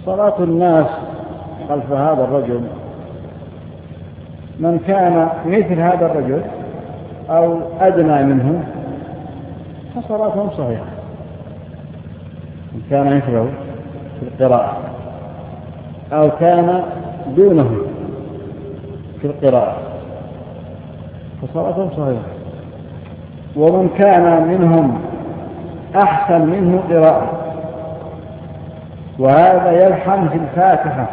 صلاة الناس خلف هذا الرجل، من كان مثل هذا الرجل أو أدنى منه فصلاتهم صحيحة. من كان مثله في القراءة أو كان دونه في القراءة فصلاتهم صحيحة. ومن كان منهم أحسن منه قراءة وهذا يلحن في الفاتحة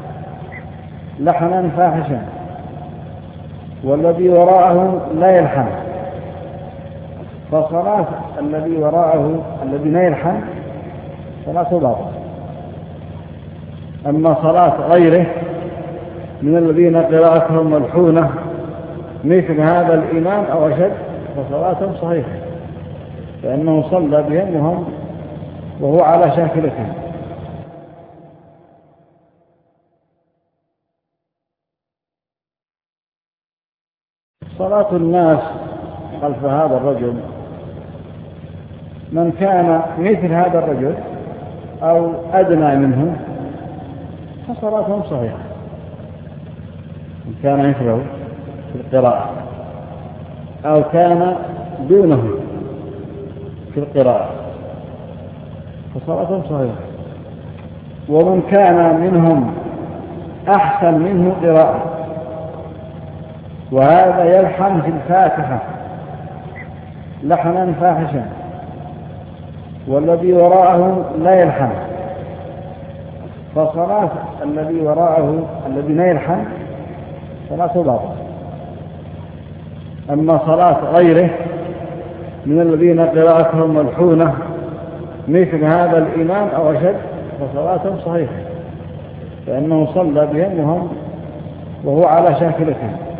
لحنا فاحشا والذي وراءه لا يلحن، فصلاة الذي وراءه الذي لا يلحن صلاته باطلة. أما صلاة غيره من الذين قراءتهم ملحونة مثل هذا الإمام أو أشد فصلاتهم صحيحة، لأنه صلى بهم وهو على شاكلتهم. صلاة الناس خلف هذا الرجل، من كان مثل هذا الرجل أو أدنى منه فصلاتهم صحيحة. من كان مثله في القراءة أو كان دونه في القراءة فصلاتهم صحيحة. ومن كان منهم أحسن منه قراءة وهذا يلحن في الفاتحة لحنا فاحشا والذي وراءه لا يلحن، فصلاة الذي وراءه الذي لا يلحن صلاته باطلة. أما صلاة غيره من الذين قراءتهم ملحونة مثل هذا الإمام أو أشد فصلاتهم صحيحة، لأنه صلى بهم وهو على شاكلتهم.